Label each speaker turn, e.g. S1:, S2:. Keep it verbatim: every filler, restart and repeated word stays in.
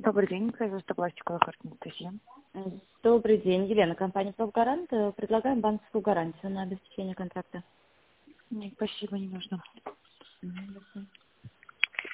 S1: Добрый день, производство пластиковых карт Анастасия.
S2: Добрый день, Елена, компания «Профгарант». Предлагаем банковскую гарантию на обеспечение контракта.
S1: Нет, спасибо, не нужно.
S2: Мгм,